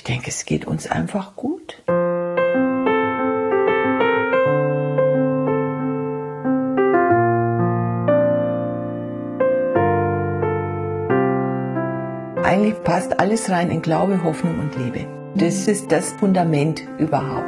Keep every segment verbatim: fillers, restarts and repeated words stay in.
denke, es geht uns einfach gut. Eigentlich passt alles rein in Glaube, Hoffnung und Liebe. Das ist das Fundament überhaupt.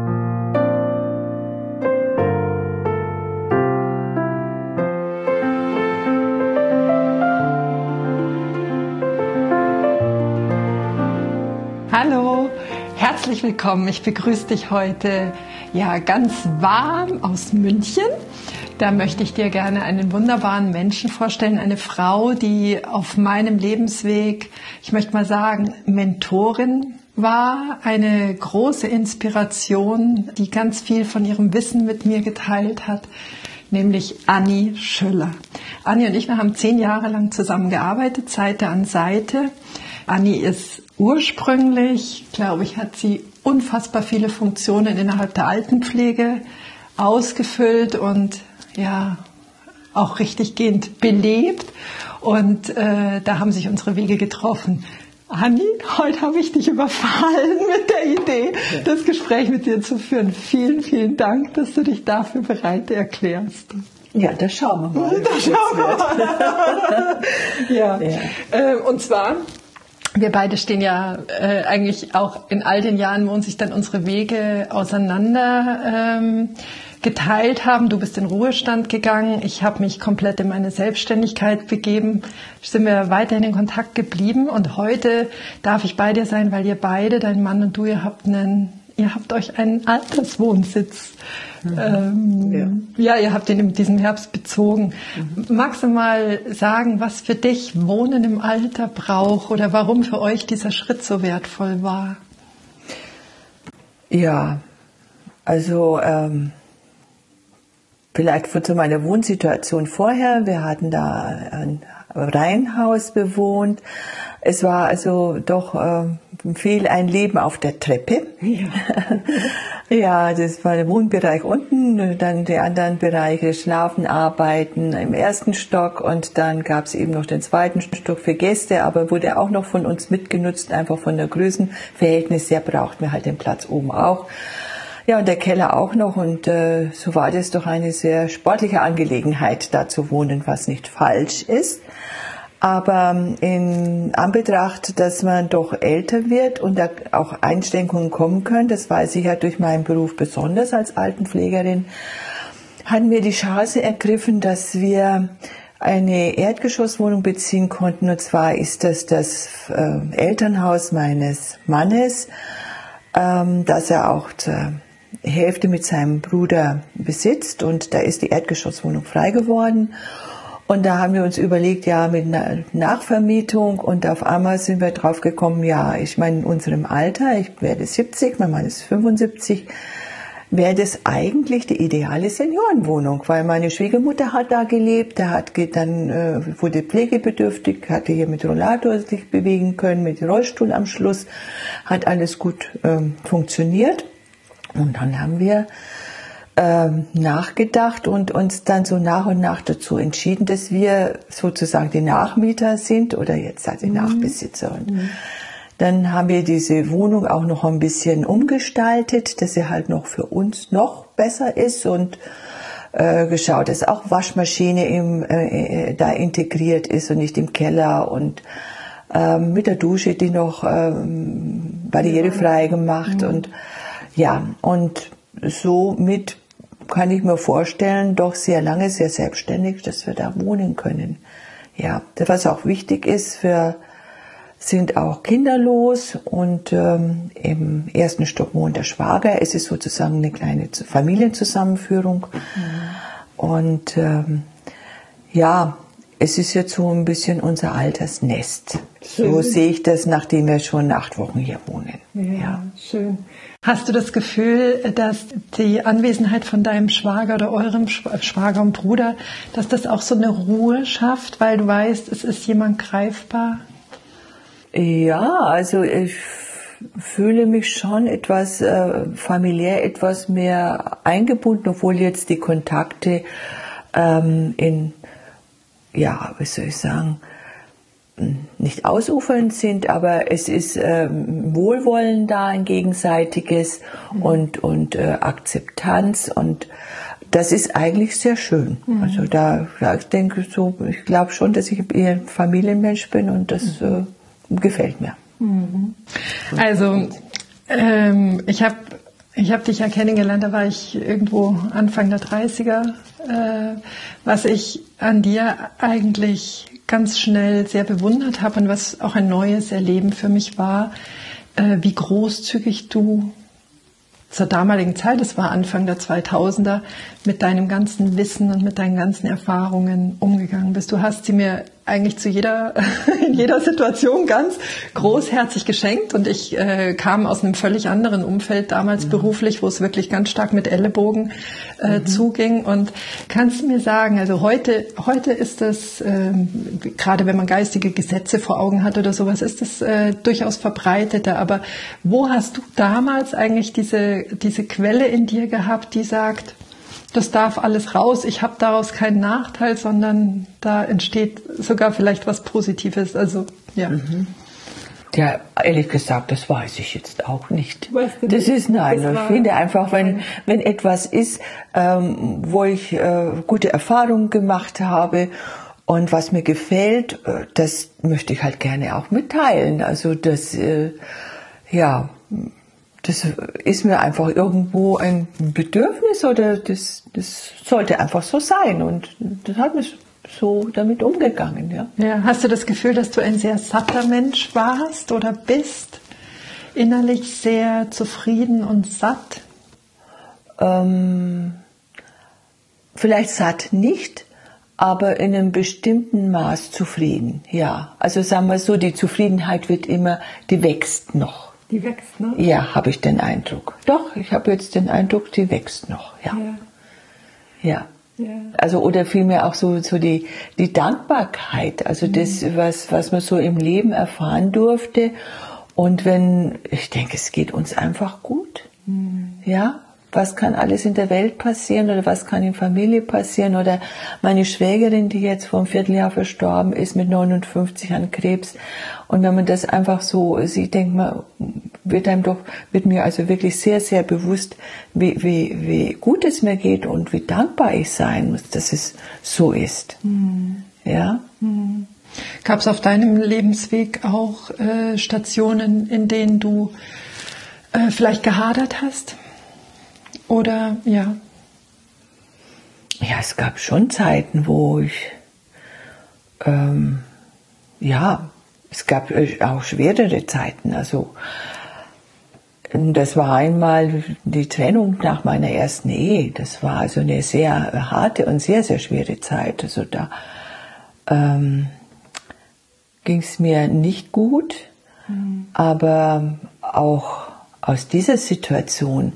Hallo, herzlich willkommen. Ich begrüße dich heute ja ganz warm aus München. Da möchte ich dir gerne einen wunderbaren Menschen vorstellen, eine Frau, die auf meinem Lebensweg, ich möchte mal sagen, Mentorin war, eine große Inspiration, die ganz viel von ihrem Wissen mit mir geteilt hat, nämlich Anni Schüller. Anni und ich, wir haben zehn Jahre lang zusammengearbeitet, Seite an Seite. Anni ist ursprünglich, glaube ich, hat sie unfassbar viele Funktionen innerhalb der Altenpflege ausgefüllt und ja, auch richtiggehend belebt. Und äh, da haben sich unsere Wege getroffen. Anni, heute habe ich dich überfallen mit der Idee, das Gespräch mit dir zu führen. Vielen, vielen Dank, dass du dich dafür bereit erklärst. Ja, das schauen wir mal. Das schauen wir mal. ja. ja. Äh, und zwar, wir beide stehen ja äh, eigentlich auch in all den Jahren, wo uns sich dann unsere Wege auseinander ähm, geteilt haben. Du bist in Ruhestand gegangen. Ich habe mich komplett in meine Selbstständigkeit begeben. Sind wir weiterhin in Kontakt geblieben. Und heute darf ich bei dir sein, weil ihr beide, dein Mann und du, ihr habt einen, ihr habt euch einen Alterswohnsitz. Mhm. Ähm, ja. ja, ihr habt ihn in diesem Herbst bezogen. Mhm. Magst du mal sagen, was für dich Wohnen im Alter braucht oder warum für euch dieser Schritt so wertvoll war? Ja, also ähm, vielleicht zu meiner Wohnsituation vorher. Wir hatten da ein Reihenhaus bewohnt. Es war also doch äh, viel ein Leben auf der Treppe. Ja. ja, das war der Wohnbereich unten, dann die anderen Bereiche, Schlafen, Arbeiten im ersten Stock und dann gab es eben noch den zweiten Stock für Gäste, aber wurde auch noch von uns mitgenutzt, einfach von der Größenverhältnis her brauchten wir halt den Platz oben auch. Ja, und der Keller auch noch und äh, so war das doch eine sehr sportliche Angelegenheit, da zu wohnen, was nicht falsch ist. Aber in Anbetracht, dass man doch älter wird und da auch Einschränkungen kommen können, das weiß ich ja durch meinen Beruf besonders als Altenpflegerin, hatten wir die Chance ergriffen, dass wir eine Erdgeschosswohnung beziehen konnten. Und zwar ist das das äh, Elternhaus meines Mannes, ähm, das er auch zur Hälfte mit seinem Bruder besitzt und da ist die Erdgeschosswohnung frei geworden und da haben wir uns überlegt, ja, mit einer Nachvermietung und auf einmal sind wir drauf gekommen, ja, ich meine in unserem Alter, ich werde siebzig, mein Mann ist fünfundsiebzig, wäre das eigentlich die ideale Seniorenwohnung, weil meine Schwiegermutter hat da gelebt, der hat dann äh, wurde pflegebedürftig, hatte hier mit Rollator sich bewegen können, mit Rollstuhl am Schluss, hat alles gut ähm, funktioniert. Und dann haben wir ähm, nachgedacht und uns dann so nach und nach dazu entschieden, dass wir sozusagen die Nachmieter sind oder jetzt halt die mhm. Nachbesitzer. Und mhm. dann haben wir diese Wohnung auch noch ein bisschen umgestaltet, dass sie halt noch für uns noch besser ist und äh, geschaut, dass auch Waschmaschine im, äh, da integriert ist und nicht im Keller und ähm, mit der Dusche, die noch ähm, barrierefrei gemacht mhm. und ja, und somit kann ich mir vorstellen, doch sehr lange, sehr selbstständig, dass wir da wohnen können. Ja, was auch wichtig ist, wir sind auch kinderlos und ähm, im ersten Stock wohnt der Schwager. Es ist sozusagen eine kleine Familienzusammenführung. Mhm. Und ähm, ja, es ist jetzt so ein bisschen unser Altersnest. Schön. So sehe ich das, nachdem wir schon acht Wochen hier wohnen. Ja, ja, schön. Hast du das Gefühl, dass die Anwesenheit von deinem Schwager oder eurem Schwager und Bruder, dass das auch so eine Ruhe schafft, weil du weißt, es ist jemand greifbar? Ja, also ich fühle mich schon etwas äh, familiär, etwas mehr eingebunden, obwohl jetzt die Kontakte ähm, in, ja, wie soll ich sagen, nicht ausufernd sind, aber es ist äh, Wohlwollen da, ein gegenseitiges mhm. und, und äh, Akzeptanz, und das ist eigentlich sehr schön. Mhm. Also da, ja, ich denke so, ich glaube schon, dass ich eher ein Familienmensch bin, und das mhm. äh, gefällt mir. Mhm. Also ähm, ich habe ich hab dich ja kennengelernt, da war ich irgendwo Anfang der dreißiger. Äh, was ich an dir eigentlich ganz schnell sehr bewundert habe und was auch ein neues Erleben für mich war, äh, wie großzügig du zur damaligen Zeit, das war Anfang der zweitausender, mit deinem ganzen Wissen und mit deinen ganzen Erfahrungen umgegangen bist. Du hast sie mir eigentlich zu jeder, in jeder Situation ganz großherzig geschenkt, und ich äh, kam aus einem völlig anderen Umfeld damals mhm. beruflich, wo es wirklich ganz stark mit Ellenbogen äh, mhm. zuging. Und kannst du mir sagen, also heute, heute ist das, äh, gerade wenn man geistige Gesetze vor Augen hat oder sowas, ist das äh, durchaus verbreiteter. Aber wo hast du damals eigentlich diese, diese Quelle in dir gehabt, die sagt, das darf alles raus, ich habe daraus keinen Nachteil, sondern da entsteht sogar vielleicht was Positives. Also, ja. Mhm. Ja, ehrlich gesagt, das weiß ich jetzt auch nicht. Weißt du das nicht? ist, nein, das ich finde einfach, wenn, wenn etwas ist, ähm, wo ich äh, gute Erfahrungen gemacht habe und was mir gefällt, äh, das möchte ich halt gerne auch mitteilen. Also das, äh, ja... Das ist mir einfach irgendwo ein Bedürfnis, oder das, das sollte einfach so sein, und das hat mich so damit umgegangen. Ja. Ja, hast du das Gefühl, dass du ein sehr satter Mensch warst oder bist? Innerlich sehr zufrieden und satt? Ähm, vielleicht satt nicht, aber in einem bestimmten Maß zufrieden. Ja, also sagen wir so, die Zufriedenheit wird immer, die wächst noch. Die wächst, ne? Ja, habe ich den Eindruck. Doch, ich habe jetzt den Eindruck, die wächst noch. Ja. Ja. ja. ja. Also, oder vielmehr auch so, so die, die Dankbarkeit. Also mhm. das, was, was man so im Leben erfahren durfte. Und wenn, ich denke, es geht uns einfach gut. Mhm. Ja. Was kann alles in der Welt passieren, oder was kann in Familie passieren, oder meine Schwägerin, die jetzt vor einem Vierteljahr verstorben ist mit neunundfünfzig an Krebs, und wenn man das einfach so sieht, denkt man, wird einem doch, wird mir also wirklich sehr, sehr bewusst, wie, wie, wie gut es mir geht und wie dankbar ich sein muss, dass es so ist. Mhm. Ja. Mhm. Gab es auf deinem Lebensweg auch äh, Stationen, in denen du äh, vielleicht gehadert hast? Oder, ja? Ja, es gab schon Zeiten, wo ich, ähm, ja, es gab auch schwerere Zeiten. Also, das war einmal die Trennung nach meiner ersten Ehe. Das war also eine sehr harte und sehr, sehr schwere Zeit. Also da ähm, ging es mir nicht gut, mhm. aber auch aus dieser Situation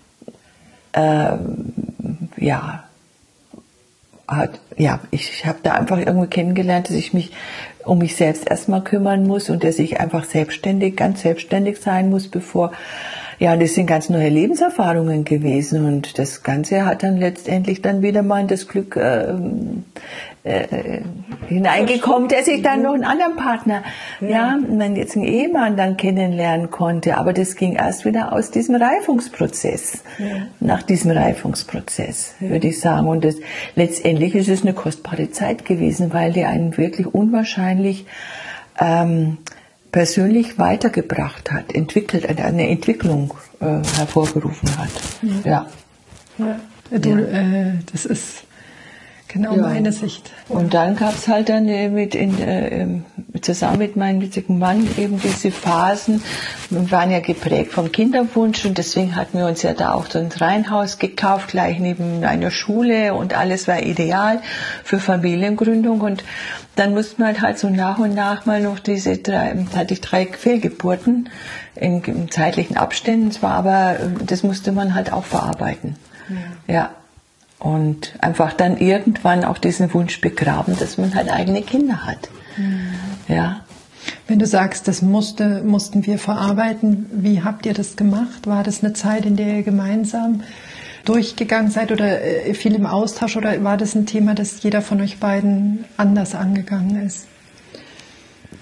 Ähm, ja, hat, ja, ich habe da einfach irgendwie kennengelernt, dass ich mich um mich selbst erstmal kümmern muss und dass ich einfach selbstständig, ganz selbstständig sein muss, bevor, ja, das sind ganz neue Lebenserfahrungen gewesen, und das Ganze hat dann letztendlich dann wieder mal in das Glück äh, äh, hineingekommen, dass ich dann noch einen anderen Partner, ja, ja meinen jetzigen Ehemann dann kennenlernen konnte, aber das ging erst wieder aus diesem Reifungsprozess, ja. nach diesem Reifungsprozess, ja. würde ich sagen, und das, letztendlich ist es eine kostbare Zeit gewesen, weil die einen wirklich unwahrscheinlich ähm, persönlich weitergebracht hat, entwickelt, eine Entwicklung äh, hervorgerufen hat. Ja. ja. ja. Du, ja. Äh, das ist genau ja. meine Sicht. Und dann gab es halt dann äh, mit in, äh, zusammen mit meinem jetzigen Mann eben diese Phasen. Wir waren ja geprägt vom Kinderwunsch, und deswegen hatten wir uns ja da auch so ein Reihenhaus gekauft, gleich neben einer Schule, und alles war ideal für Familiengründung. Und dann mussten wir halt so nach und nach mal noch diese drei, hatte ich drei Fehlgeburten in, in zeitlichen Abständen zwar, aber das musste man halt auch verarbeiten. Ja. ja. Und einfach dann irgendwann auch diesen Wunsch begraben, dass man halt eigene Kinder hat. Mhm. Ja. Wenn du sagst, das musste, mussten wir verarbeiten, wie habt ihr das gemacht? War das eine Zeit, in der ihr gemeinsam durchgegangen seid oder viel im Austausch, oder war das ein Thema, das jeder von euch beiden anders angegangen ist?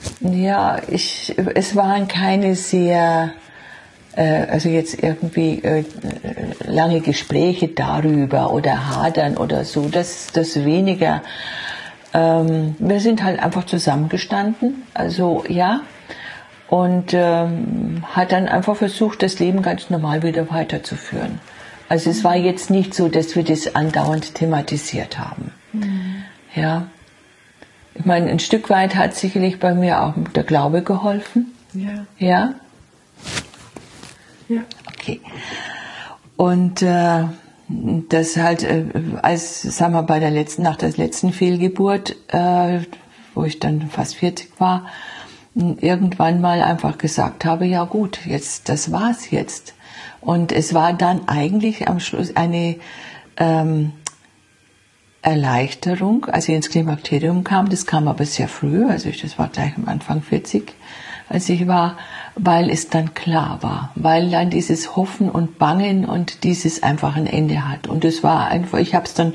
Ja, ich, es waren keine sehr, äh, also jetzt irgendwie äh, lange Gespräche darüber oder hadern oder so, das, das weniger. Ähm, wir sind halt einfach zusammengestanden, also ja, und ähm, hat dann einfach versucht, das Leben ganz normal wieder weiterzuführen. Also es war jetzt nicht so, dass wir das andauernd thematisiert haben. Mhm. Ja. Ich meine, ein Stück weit hat sicherlich bei mir auch der Glaube geholfen. Ja. Ja? Ja. Okay. Und äh, das halt, äh, als, sagen wir, bei der letzten, nach der letzten Fehlgeburt, äh, wo ich dann fast vierzig war, irgendwann mal einfach gesagt habe, ja gut, jetzt, das war's jetzt. Und es war dann eigentlich am Schluss eine ähm, Erleichterung, als ich ins Klimakterium kam. Das kam aber sehr früh, also ich, das war gleich am Anfang vierzig, als ich war, weil es dann klar war, weil dann dieses Hoffen und Bangen und dieses einfach ein Ende hat. Und es war einfach, ich habe es dann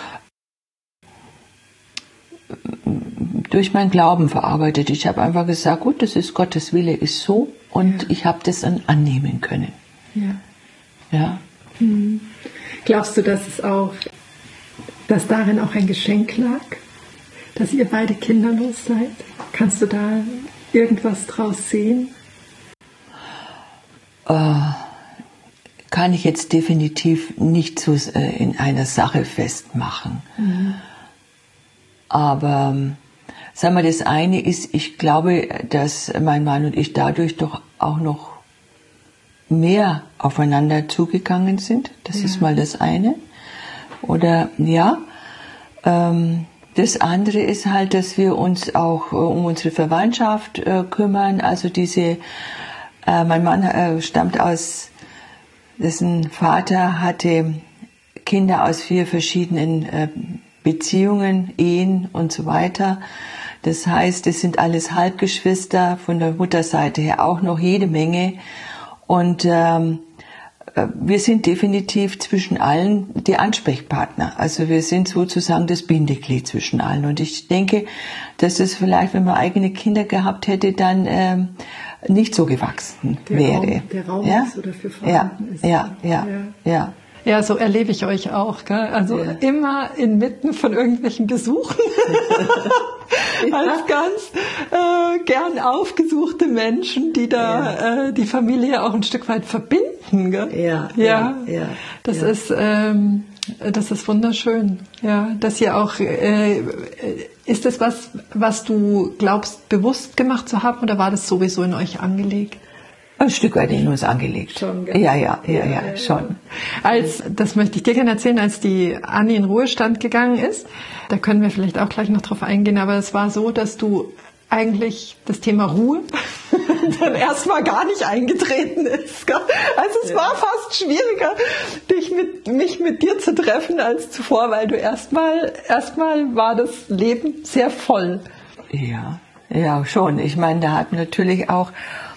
durch meinen Glauben verarbeitet. Ich habe einfach gesagt, gut, das ist Gottes Wille, ist so, und ja. Ich habe das dann annehmen können. Ja. Ja. Hm. Glaubst du, dass es auch, dass darin auch ein Geschenk lag, dass ihr beide kinderlos seid? Kannst du da irgendwas draus sehen? Äh, kann ich jetzt definitiv nicht so äh, in einer Sache festmachen. Mhm. Aber sagen wir, das eine ist, ich glaube, dass mein Mann und ich dadurch doch auch noch mehr aufeinander zugegangen sind. Das ja. ist mal das eine. Oder ja, ähm, das andere ist halt, dass wir uns auch äh, um unsere Verwandtschaft äh, kümmern. Also diese, äh, mein Mann äh, stammt aus, dessen Vater hatte Kinder aus vier verschiedenen äh, Beziehungen, Ehen und so weiter. Das heißt, es sind alles Halbgeschwister, von der Mutterseite her auch noch jede Menge. Und ähm, wir sind definitiv zwischen allen die Ansprechpartner. Also wir sind sozusagen das Bindeglied zwischen allen. Und ich denke, dass es vielleicht, wenn man eigene Kinder gehabt hätte, dann ähm, nicht so gewachsen der wäre. Raum, der Raum ja? ist oder für vorhanden ja, ist. Ja, ja, ja, ja. Ja, so erlebe ich euch auch. Gell? Also ja. immer inmitten von irgendwelchen Besuchen. Als ganz äh, gern aufgesuchte Menschen, die da ja. äh, die Familie auch ein Stück weit verbinden. Gell? Ja, ja, ja, ja. Das ja. ist ähm, das ist wunderschön. Ja, dass ihr auch äh, ist das was, was du glaubst, bewusst gemacht zu haben, oder war das sowieso in euch angelegt? Ein Stück weit in uns angelegt. Schon, ja, ja, ja, ja, ja, schon. Als, das möchte ich dir gerne erzählen, als die Anni in Ruhestand gegangen ist, da können wir vielleicht auch gleich noch drauf eingehen, aber es war so, dass du eigentlich das Thema Ruhe dann erstmal gar nicht eingetreten ist. Also es ja. war fast schwieriger, dich mit, mich mit dir zu treffen als zuvor, weil du erstmal, erstmal war das Leben sehr voll. Ja, ja, schon. Ich meine, da hat natürlich auch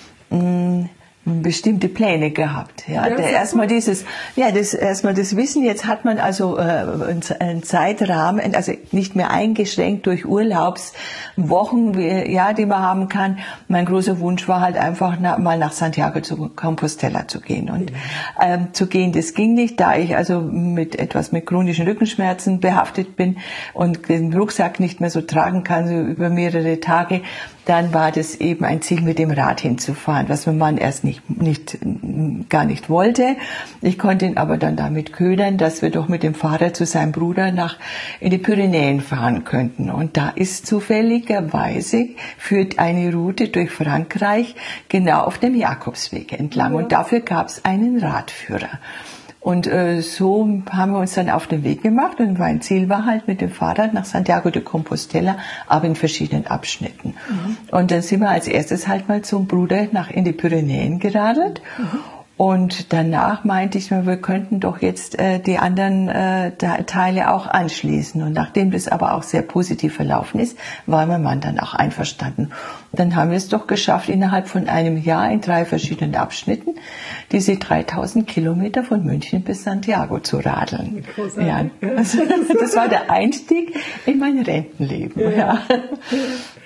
mh, bestimmte Pläne gehabt. Ja, ja erstmal dieses, ja, das erstmal das Wissen. Jetzt hat man also äh, einen Zeitrahmen, also nicht mehr eingeschränkt durch Urlaubswochen, wie, ja, die man haben kann. Mein großer Wunsch war halt einfach na, mal nach Santiago de Compostela zu gehen und ähm, zu gehen. Das ging nicht, da ich also mit etwas mit chronischen Rückenschmerzen behaftet bin und den Rucksack nicht mehr so tragen kann, so über mehrere Tage. Dann war das eben ein Ziel, mit dem Rad hinzufahren, was mein Mann erst nicht, nicht, gar nicht wollte. Ich konnte ihn aber dann damit ködern, dass wir doch mit dem Fahrrad zu seinem Bruder nach, in die Pyrenäen fahren könnten. Und da ist zufälligerweise, führt eine Route durch Frankreich genau auf dem Jakobsweg entlang. Und dafür gab es einen Radführer. Und äh, so haben wir uns dann auf den Weg gemacht, und mein Ziel war halt mit dem Fahrrad nach Santiago de Compostela, aber in verschiedenen Abschnitten. Mhm. Und dann sind wir als erstes halt mal zum Bruder nach in die Pyrenäen geradelt. Mhm. Und danach meinte ich mir, wir könnten doch jetzt äh, die anderen äh, Teile auch anschließen. Und nachdem das aber auch sehr positiv verlaufen ist, war mein Mann dann auch einverstanden. Und dann haben wir es doch geschafft, innerhalb von einem Jahr in drei verschiedenen Abschnitten diese dreitausend Kilometer von München bis Santiago zu radeln. Ja, also, das war der Einstieg in mein Rentenleben. Ja. Ja.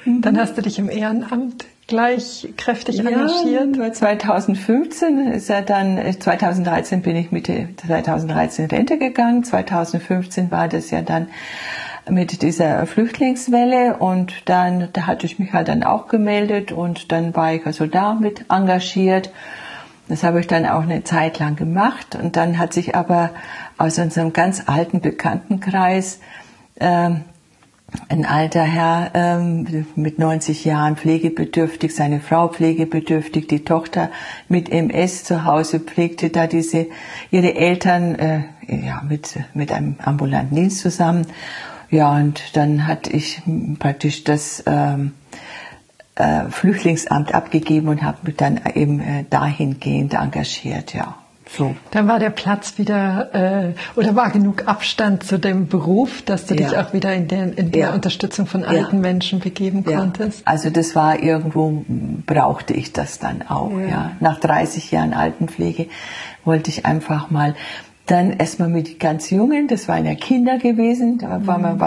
Mhm. Dann hast du dich im Ehrenamt gleich kräftig ja, engagiert. zweitausendfünfzehn ist ja dann, zweitausenddreizehn bin ich Mitte zweitausenddreizehn in Rente gegangen. zweitausendfünfzehn war das ja dann mit dieser Flüchtlingswelle und dann, da hatte ich mich halt dann auch gemeldet und dann war ich also da mit engagiert. Das habe ich dann auch eine Zeit lang gemacht und dann hat sich aber aus unserem ganz alten Bekanntenkreis ähm, ein alter Herr ähm, mit neunzig Jahren pflegebedürftig, seine Frau pflegebedürftig, die Tochter mit M S zu Hause pflegte da diese ihre Eltern äh, ja mit mit einem ambulanten Dienst zusammen. Ja, und dann hatte ich praktisch das ähm, äh, Flüchtlingsamt abgegeben und habe mich dann eben äh, dahingehend engagiert, ja. So. Dann war der Platz wieder, äh, oder war genug Abstand zu dem Beruf, dass du ja. dich auch wieder in der, in der ja. Unterstützung von alten ja. Menschen begeben ja. konntest? Also das war irgendwo, brauchte ich das dann auch. Ja. Ja. Nach dreißig Jahren Altenpflege wollte ich einfach mal, dann erstmal mit den ganz Jungen, das waren ja Kinder gewesen, da war man bei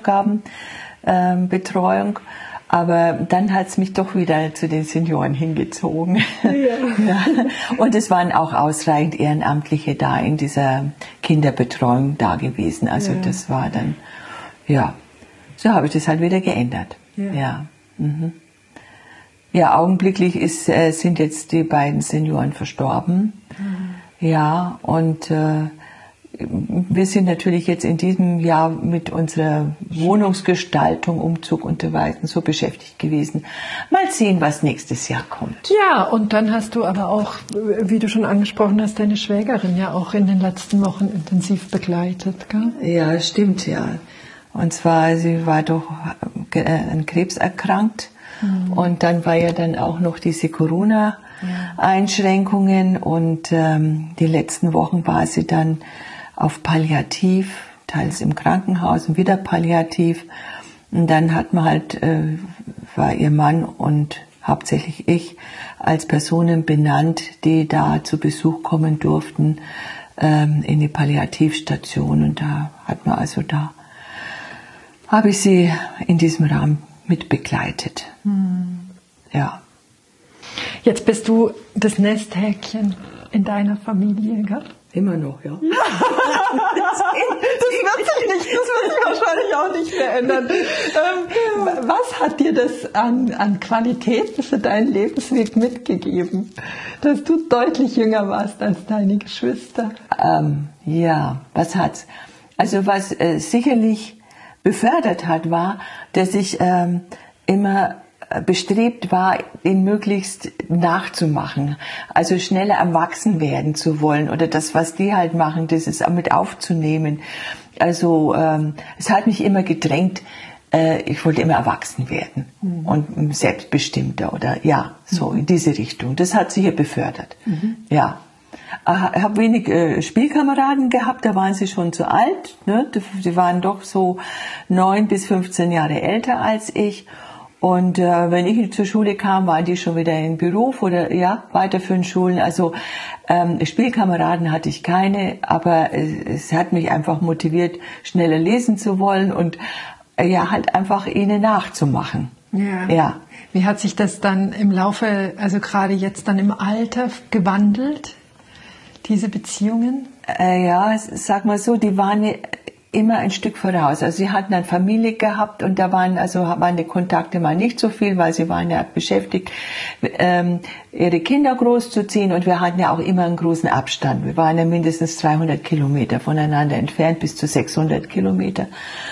Hausaufgabenbetreuung. Ähm, Aber dann hat es mich doch wieder zu den Senioren hingezogen. Ja. Ja. Und es waren auch ausreichend Ehrenamtliche da in dieser Kinderbetreuung da gewesen. Also ja. das war dann, ja, so habe ich das halt wieder geändert. Ja, ja, mhm. ja augenblicklich ist, äh, sind jetzt die beiden Senioren verstorben. Mhm. Ja, und äh, wir sind natürlich jetzt in diesem Jahr mit unserer Wohnungsgestaltung, Umzug und so weiter so beschäftigt gewesen. Mal sehen, was nächstes Jahr kommt. Ja, und dann hast du aber auch, wie du schon angesprochen hast, deine Schwägerin ja auch in den letzten Wochen intensiv begleitet, gell? Ja, stimmt, ja. Und zwar, sie war doch an Krebs erkrankt. Mhm. Und dann war ja dann auch noch diese Corona-Einschränkungen. Und ähm, die letzten Wochen war sie dann auf Palliativ, teils im Krankenhaus und wieder Palliativ. Und dann hat man halt, äh, war ihr Mann und hauptsächlich ich als Personen benannt, die da zu Besuch kommen durften ähm, in die Palliativstation. Und da hat man also da, habe ich sie in diesem Rahmen mit begleitet. Hm. Ja. Jetzt bist du das Nesthäkchen in deiner Familie, gell? Immer noch, ja. Das, das wird sich nicht, das wird sich wahrscheinlich auch nicht mehr ändern. Ähm, was hat dir das an, an Qualitäten für deinen Lebensweg mitgegeben, dass du deutlich jünger warst als deine Geschwister? Ähm, ja, was hat's? Also was äh, sicherlich befördert hat, war, dass ich ähm, immer bestrebt war, ihn möglichst nachzumachen, also schneller erwachsen werden zu wollen oder das, was die halt machen, das ist mit aufzunehmen. Also ähm, es hat mich immer gedrängt, äh, ich wollte immer erwachsen werden mhm. und selbstbestimmter oder ja, so mhm. in diese Richtung. Das hat sicher befördert. Mhm. Ja. Ich habe wenig äh, Spielkameraden gehabt, da waren sie schon zu alt. Ne? Sie waren doch so neun bis fünfzehn Jahre älter als ich. Und äh, wenn ich zur Schule kam, waren die schon wieder in Beruf oder ja weiterführenden Schulen. Also ähm, Spielkameraden hatte ich keine, aber es, es hat mich einfach motiviert, schneller lesen zu wollen und äh, ja halt einfach ihnen nachzumachen. Ja. ja. Wie hat sich das dann im Laufe, also gerade jetzt dann im Alter gewandelt, diese Beziehungen? Äh, ja, sag mal so, die waren immer ein Stück voraus. Also sie hatten eine Familie gehabt und da waren also waren die Kontakte mal nicht so viel, weil sie waren ja beschäftigt, ähm, ihre Kinder großzuziehen und wir hatten ja auch immer einen großen Abstand. Wir waren ja mindestens dreihundert Kilometer voneinander entfernt, bis zu sechshundert Kilometer.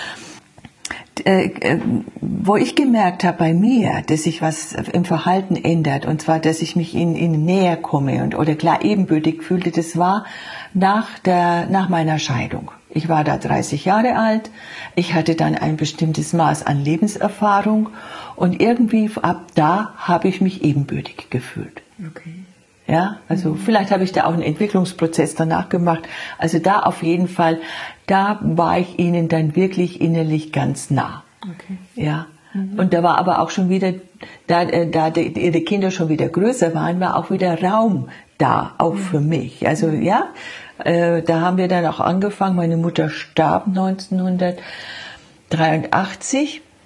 Äh, äh, wo ich gemerkt habe bei mir, dass sich was im Verhalten ändert und zwar, dass ich mich ihnen, ihnen näher komme und oder klar ebenbürtig fühlte, das war nach der nach meiner Scheidung. Ich war da dreißig Jahre alt, ich hatte dann ein bestimmtes Maß an Lebenserfahrung und irgendwie ab da habe ich mich ebenbürtig gefühlt. Okay. Ja, also mhm. vielleicht habe ich da auch einen Entwicklungsprozess danach gemacht. Also da auf jeden Fall, da war ich ihnen dann wirklich innerlich ganz nah. Okay. Ja. Mhm. Und da war aber auch schon wieder, da, da die, ihre Kinder schon wieder größer waren, war auch wieder Raum da, auch mhm. für mich. Also ja, äh, da haben wir dann auch angefangen. Meine Mutter starb neunzehnhundertdreiundachtzig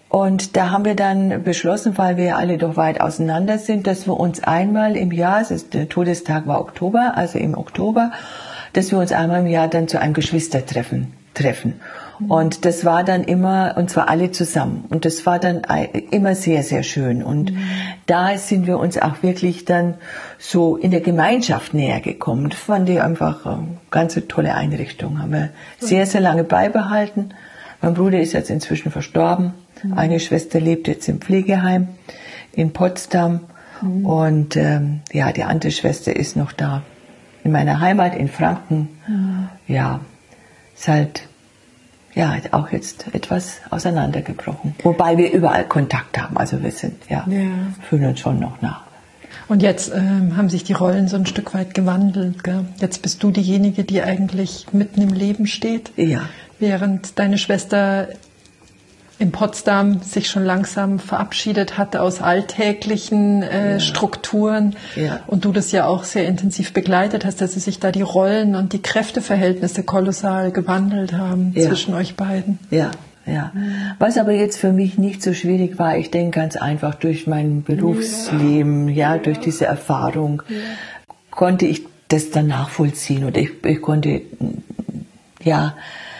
Und da haben wir dann beschlossen, weil wir alle doch weit auseinander sind, dass wir uns einmal im Jahr, das ist, der Todestag war Oktober, also im Oktober, dass wir uns einmal im Jahr dann zu einem Geschwistertreffen treffen. Und das war dann immer, und zwar alle zusammen. Und das war dann immer sehr, sehr schön. Und mhm. da sind wir uns auch wirklich dann so in der Gemeinschaft näher gekommen. Das fand ich einfach eine ganz tolle Einrichtung. Haben wir sehr, sehr lange beibehalten. Mein Bruder ist jetzt inzwischen verstorben. Mhm. Eine Schwester lebt jetzt im Pflegeheim in Potsdam. Mhm. Und ähm, ja, die andere Schwester ist noch da in meiner Heimat in Franken. Mhm. Ja, ist halt... ja, auch jetzt etwas auseinandergebrochen. Wobei wir überall Kontakt haben. Also wir sind, ja, ja. fühlen uns schon noch nach. Und jetzt ähm, haben sich die Rollen so ein Stück weit gewandelt, gell? Jetzt bist du diejenige, die eigentlich mitten im Leben steht. Ja. Während deine Schwester in Potsdam sich schon langsam verabschiedet hatte aus alltäglichen äh, ja. Strukturen ja. und du das ja auch sehr intensiv begleitet hast, dass sich da die Rollen und die Kräfteverhältnisse kolossal gewandelt haben ja. zwischen euch beiden. Ja, ja. Was aber jetzt für mich nicht so schwierig war, ich denke ganz einfach durch mein Berufsleben, ja, ja durch diese Erfahrung, ja. konnte ich das dann nachvollziehen und ich, ich konnte, ja,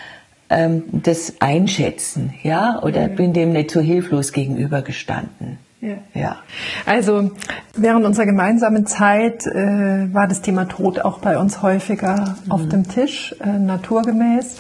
das einschätzen, ja, oder ja. bin dem nicht so hilflos gegenübergestanden. Ja. ja. Also während unserer gemeinsamen Zeit äh, war das Thema Tod auch bei uns häufiger mhm. auf dem Tisch, äh, naturgemäß.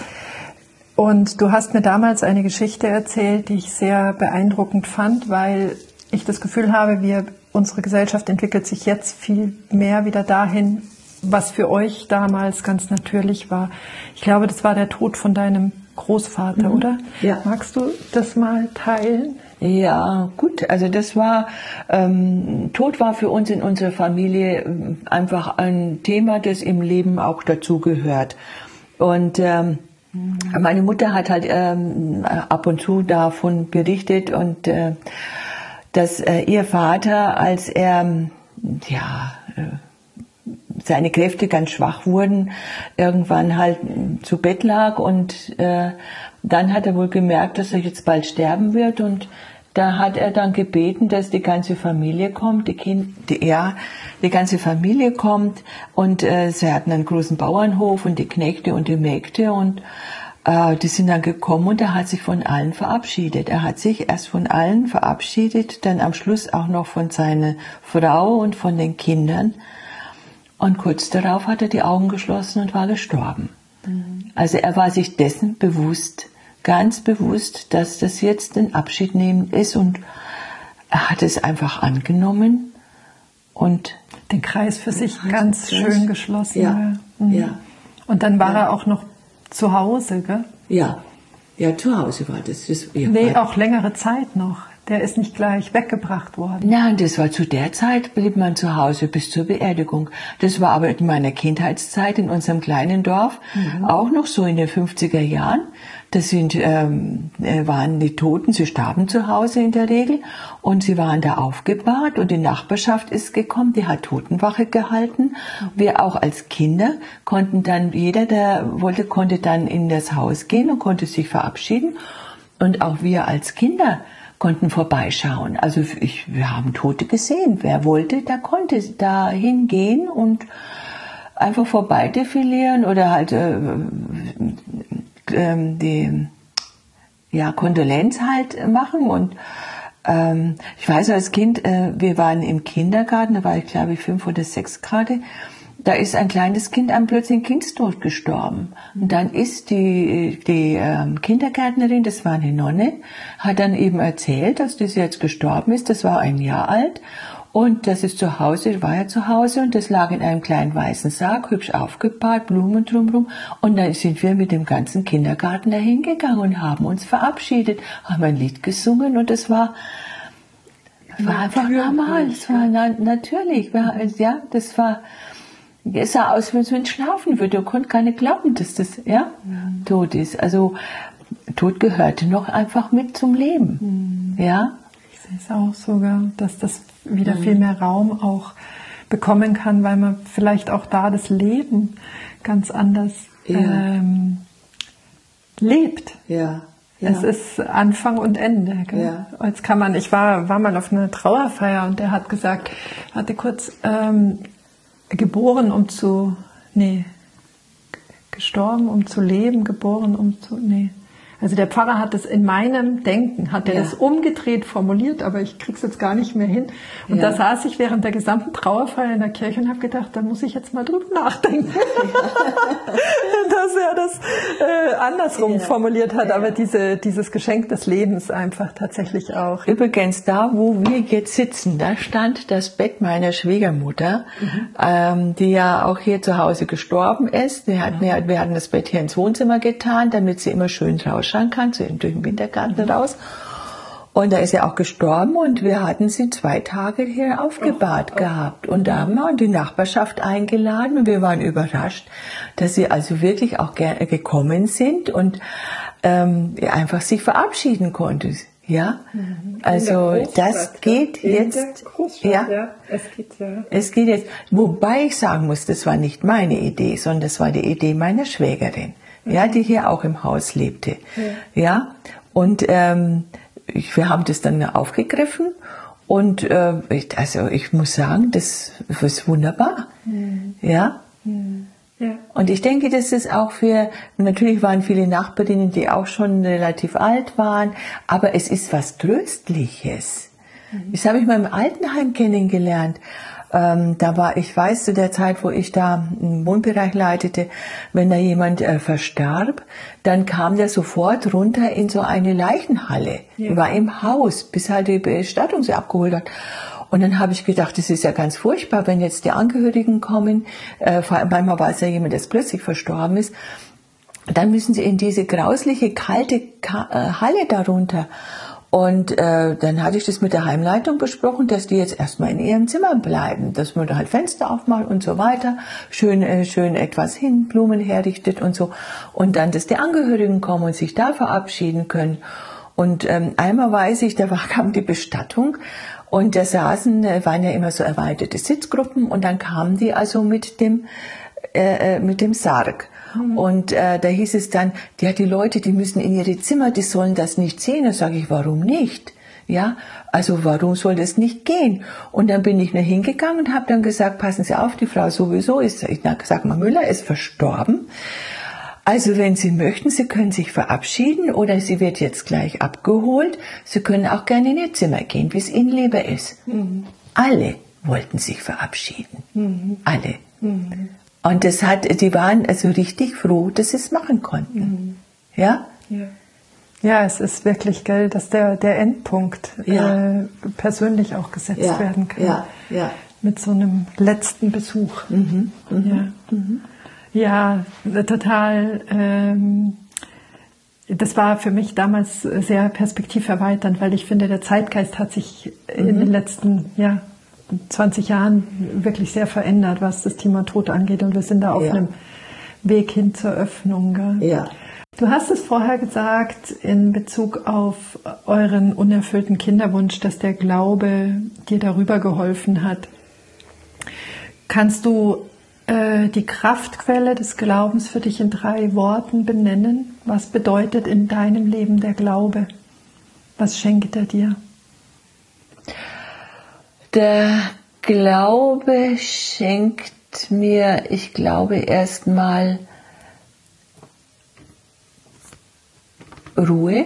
Und du hast mir damals eine Geschichte erzählt, die ich sehr beeindruckend fand, weil ich das Gefühl habe, wir, unsere Gesellschaft entwickelt sich jetzt viel mehr wieder dahin, was für euch damals ganz natürlich war. Ich glaube, das war der Tod von deinem Großvater, mhm. oder? Ja. Magst du das mal teilen? Ja, gut. Also das war, ähm, Tod war für uns in unserer Familie einfach ein Thema, das im Leben auch dazugehört. Und ähm, mhm. meine Mutter hat halt ähm, ab und zu davon berichtet und äh, dass äh, ihr Vater, als er, ja, äh, seine Kräfte ganz schwach wurden, irgendwann halt zu Bett lag und äh, dann hat er wohl gemerkt, dass er jetzt bald sterben wird und da hat er dann gebeten, dass die ganze Familie kommt, die kind, die, ja, die ganze Familie kommt und äh, sie hatten einen großen Bauernhof und die Knechte und die Mägde und äh, die sind dann gekommen und er hat sich von allen verabschiedet. Er hat sich erst von allen verabschiedet, dann am Schluss auch noch von seiner Frau und von den Kindern. Und kurz darauf hat er die Augen geschlossen und war gestorben. Mhm. Also er war sich dessen bewusst, ganz bewusst, dass das jetzt ein Abschied nehmen ist und er hat es einfach angenommen und den Kreis für sich ganz schön geschlossen. Ja, mhm. ja. Und dann war ja. er auch noch zu Hause, gell? Ja, ja, zu Hause war das. das ja, nee, auch längere Zeit noch. Der ist nicht gleich weggebracht worden. Nein, das war zu der Zeit, blieb man zu Hause bis zur Beerdigung. Das war aber in meiner Kindheitszeit in unserem kleinen Dorf mhm. auch noch so in den fünfziger Jahren. Das sind, ähm, waren die Toten, sie starben zu Hause in der Regel und sie waren da aufgebahrt und die Nachbarschaft ist gekommen, die hat Totenwache gehalten. Mhm. Wir auch als Kinder konnten dann, jeder, der wollte, konnte dann in das Haus gehen und konnte sich verabschieden und auch wir als Kinder konnten vorbeischauen. Also ich, wir haben Tote gesehen. Wer wollte, der konnte da hingehen und einfach vorbei defilieren oder halt äh, äh, die ja, Kondolenz halt machen. Und ähm, ich weiß als Kind, äh, wir waren im Kindergarten, da war ich glaube ich fünf oder sechs gerade. Da ist ein kleines Kind am plötzlichen Kindstod gestorben. Und dann ist die, die ähm, Kindergärtnerin, das war eine Nonne, hat dann eben erzählt, dass das jetzt gestorben ist. Das war ein Jahr alt. Und das ist zu Hause, war ja zu Hause und das lag in einem kleinen weißen Sarg, hübsch aufgebahrt, Blumen drumherum. Und dann sind wir mit dem ganzen Kindergarten dahin gegangen und haben uns verabschiedet, haben ein Lied gesungen und es war, war einfach normal. Es war na, natürlich, ja, das war, es sah aus, wie wenn es schlafen würde. Du konntest gar nicht glauben, dass das ja, mhm. tot ist. Also Tod gehörte noch einfach mit zum Leben. Mhm. Ja? Ich sehe es auch sogar, dass das wieder mhm. viel mehr Raum auch bekommen kann, weil man vielleicht auch da das Leben ganz anders ja. ähm, lebt. Ja. Ja. Es ist Anfang und Ende. Gell? Ja. Jetzt kann man, ich war, war mal auf einer Trauerfeier und der hat gesagt, hatte kurz ähm, geboren, um zu, nee, gestorben, um zu leben, geboren, um zu, nee. Also der Pfarrer hat es in meinem Denken, hat er ja. das umgedreht formuliert, aber ich krieg's jetzt gar nicht mehr hin. Und ja. da saß ich während der gesamten Trauerfeier in der Kirche und habe gedacht, da muss ich jetzt mal drüber nachdenken, ja. dass er das äh, andersrum ja. formuliert hat, ja. aber diese, dieses Geschenk des Lebens einfach tatsächlich auch. Übrigens, da wo wir jetzt sitzen, da stand das Bett meiner Schwiegermutter, mhm. ähm, die ja auch hier zu Hause gestorben ist. Wir hatten, ja. wir hatten das Bett hier ins Wohnzimmer getan, damit sie immer schön draußen kann, so durch den Wintergarten mhm. raus. Und da ist er auch gestorben und wir hatten sie zwei Tage hier aufgebahrt oh, oh. gehabt. Und da haben wir die Nachbarschaft eingeladen und wir waren überrascht, dass sie also wirklich auch gerne gekommen sind und ähm, einfach sich verabschieden konnte. Ja, mhm. also das geht jetzt. Ja, ja, es geht ja. Es geht jetzt. Wobei ich sagen muss, das war nicht meine Idee, sondern das war die Idee meiner Schwägerin. Ja, die hier auch im Haus lebte. Ja, ja? Und ähm, ich, wir haben das dann aufgegriffen und äh, ich, also ich muss sagen, das ist wunderbar. Mhm. Ja? Mhm. Ja. Und ich denke, das ist auch für, natürlich waren viele Nachbarinnen, die auch schon relativ alt waren, aber es ist was Tröstliches. Mhm. Das habe ich mal im Altenheim kennengelernt. Ähm, da war, ich weiß, zu der Zeit, wo ich da einen Wohnbereich leitete, wenn da jemand äh, verstarb, dann kam der sofort runter in so eine Leichenhalle. Ja. War im Haus, bis halt die Bestattung sie abgeholt hat. Und dann habe ich gedacht, das ist ja ganz furchtbar, wenn jetzt die Angehörigen kommen, äh, vor allem manchmal war es ja jemand, der plötzlich verstorben ist, dann müssen sie in diese grausliche, kalte Ka- äh, Halle darunter. Und äh, dann hatte ich das mit der Heimleitung besprochen, dass die jetzt erstmal in ihren Zimmern bleiben, dass man da halt Fenster aufmacht und so weiter, schön äh, schön etwas hin, Blumen herrichtet und so. Und dann, dass die Angehörigen kommen und sich da verabschieden können. Und ähm, einmal weiß ich, da war, kam die Bestattung und da saßen, äh, waren ja immer so erweiterte Sitzgruppen und dann kamen die also mit dem äh, mit dem Sarg. Und äh, da hieß es dann, ja, die Leute, die müssen in ihre Zimmer, die sollen das nicht sehen. Da sage ich, warum nicht? Ja, also warum soll das nicht gehen? Und dann bin ich nur hingegangen und habe dann gesagt, passen Sie auf, die Frau sowieso ist, ich sag mal, Müller ist verstorben. Also wenn Sie möchten, Sie können sich verabschieden oder sie wird jetzt gleich abgeholt. Sie können auch gerne in Ihr Zimmer gehen, wie es Ihnen lieber ist. Mhm. Alle wollten sich verabschieden. Mhm. Alle. Mhm. Und das hat, die waren also richtig froh, dass sie es machen konnten. Mhm. Ja? Ja? Ja, es ist wirklich, gell, dass der, der Endpunkt ja. äh, persönlich auch gesetzt ja. werden kann. Ja. Ja. Mit so einem letzten Besuch. Mhm. Mhm. Ja. Mhm. ja, total. Ähm, das war für mich damals sehr perspektiverweiternd, weil ich finde, der Zeitgeist hat sich mhm. in den letzten, ja, zwanzig Jahren wirklich sehr verändert, was das Thema Tod angeht. Und wir sind da auf ja. einem Weg hin zur Öffnung. Gell? Ja. Du hast es vorher gesagt in Bezug auf euren unerfüllten Kinderwunsch, dass der Glaube dir darüber geholfen hat. Kannst du äh, die Kraftquelle des Glaubens für dich in drei Worten benennen? Was bedeutet in deinem Leben der Glaube? Was schenkt er dir? Der Glaube schenkt mir, ich glaube, erstmal Ruhe,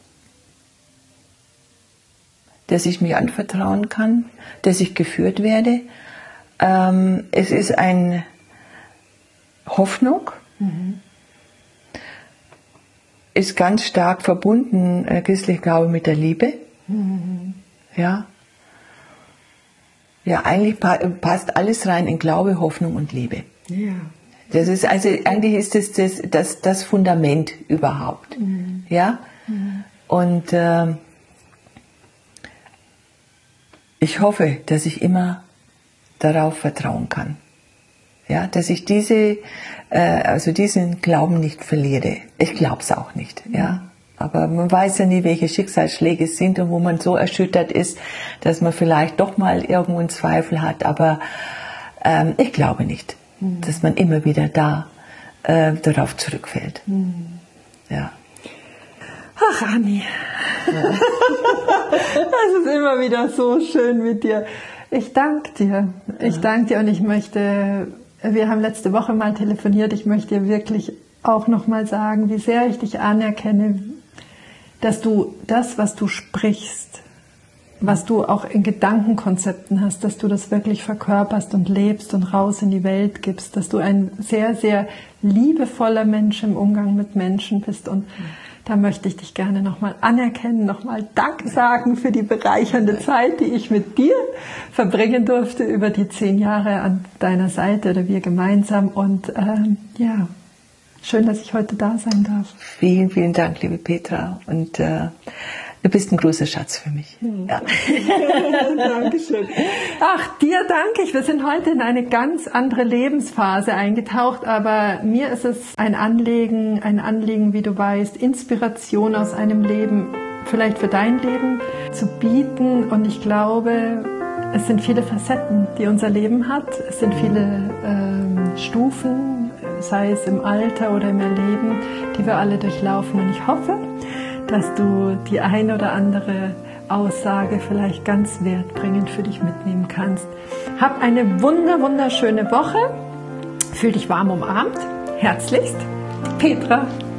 dass ich mich anvertrauen kann, dass ich geführt werde. Ähm, es ist eine Hoffnung, mhm. ist ganz stark verbunden, äh, christlicher Glaube, mit der Liebe. Mhm. Ja. Ja, eigentlich passt alles rein in Glaube, Hoffnung und Liebe. Ja. Das ist also eigentlich ist das das, das, das Fundament überhaupt. Mhm. Ja. Mhm. Und äh, ich hoffe, dass ich immer darauf vertrauen kann. Ja, dass ich diese, äh, also diesen Glauben nicht verliere. Ich glaube es auch nicht. Mhm. Ja. Aber man weiß ja nie, welche Schicksalsschläge es sind und wo man so erschüttert ist, dass man vielleicht doch mal irgendwo einen Zweifel hat. Aber ähm, ich glaube nicht, mhm. dass man immer wieder da äh, darauf zurückfällt. Mhm. Ja. Ach, Anni, ja. Das ist immer wieder so schön mit dir. Ich danke dir. Ich danke dir und ich möchte, wir haben letzte Woche mal telefoniert, ich möchte dir wirklich auch nochmal sagen, wie sehr ich dich anerkenne, dass du das, was du sprichst, was du auch in Gedankenkonzepten hast, dass du das wirklich verkörperst und lebst und raus in die Welt gibst, dass du ein sehr, sehr liebevoller Mensch im Umgang mit Menschen bist und da möchte ich dich gerne nochmal anerkennen, nochmal Dank sagen für die bereichernde Zeit, die ich mit dir verbringen durfte über die zehn Jahre an deiner Seite oder wir gemeinsam. Und ähm, ja, schön, dass ich heute da sein darf. Vielen, vielen Dank, liebe Petra. Und äh, du bist ein großer Schatz für mich. Hm. Ja. Dankeschön. Ach, dir danke ich. Wir sind heute in eine ganz andere Lebensphase eingetaucht, aber mir ist es ein Anliegen, ein Anliegen, wie du weißt, Inspiration aus einem Leben, vielleicht für dein Leben zu bieten. Und ich glaube, es sind viele Facetten, die unser Leben hat. Es sind viele ähm, Stufen, sei es im Alter oder im Erleben, die wir alle durchlaufen. Und ich hoffe, dass du die ein oder andere Aussage vielleicht ganz wertbringend für dich mitnehmen kannst. Hab eine wunder, wunderschöne Woche. Fühl dich warm umarmt. Herzlichst, Petra.